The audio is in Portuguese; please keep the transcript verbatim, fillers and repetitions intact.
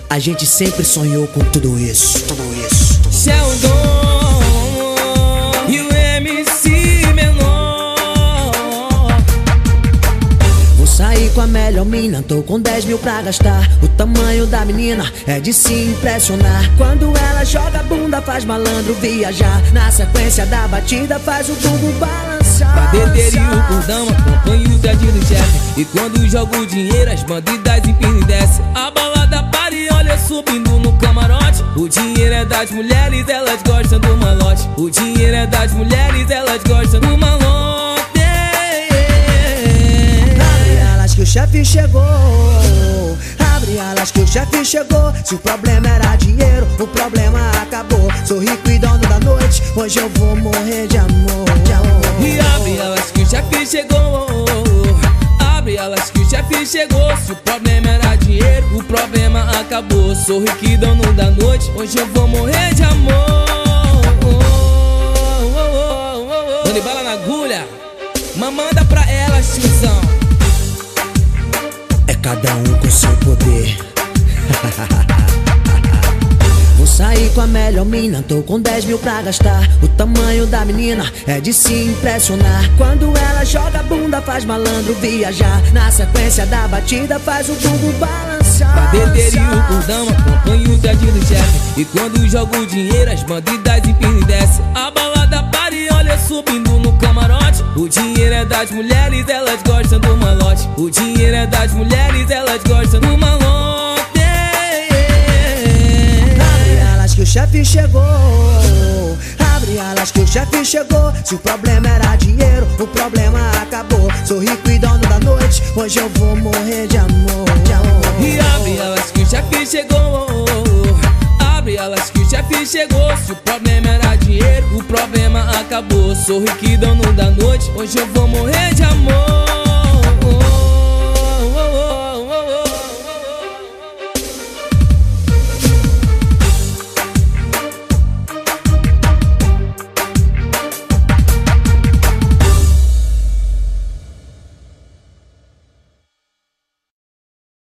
A gente sempre sonhou com tudo isso, tudo isso. Sheldon e o M C Menor. Vou sair com a melhor mina, tô com dez mil pra gastar. O tamanho da menina é de se impressionar. Quando ela joga a bunda faz malandro viajar. Na sequência da batida faz o bumbum balançar. Bateria e o cordão acompanha o dread do chefe. E quando joga o dinheiro as bandidas empinam e desce. A balada para e olha subindo no camarote. O dinheiro é das mulheres, elas gostam do malote. O dinheiro é das mulheres, elas gostam do malote. Abre alas que o chefe chegou. Abre alas que o chefe chegou. Se o problema era dinheiro, o problema acabou. Sou rico e dono da noite, hoje eu vou morrer de amor, de amor. E abre alas que o chefe chegou. Abre alas que o chefe chegou. Se o problema era dinheiro, o problema acabou. Sou rico e dono da noite, hoje eu vou morrer de amor. Dando bala na agulha, mamanda pra elas, tiozão. É cada um com seu poder. Vou sair com a melhor mina, tô com dez mil pra gastar. O tamanho da menina é de se impressionar. Quando ela joga a bunda faz malandro viajar. Na sequência da batida faz o bumbum balançar. Bateria e o cordão acompanha o dread do chefe. E quando joga o dinheiro as bandidas empinam e desce. A balada para e olha subindo no camarote. O dinheiro é das mulheres, elas gostam do malote. O dinheiro é das mulheres, elas gostam do malote. Que o chefe chegou. Abre alas que o chefe chegou. Se o problema era dinheiro, o problema acabou. Sou rico e dono da noite, hoje eu vou morrer de amor, de amor. E abre alas que o chefe chegou. Abre alas que o chefe chegou. Se o problema era dinheiro, o problema acabou. Sou rico e dono da noite, hoje eu vou morrer de amor.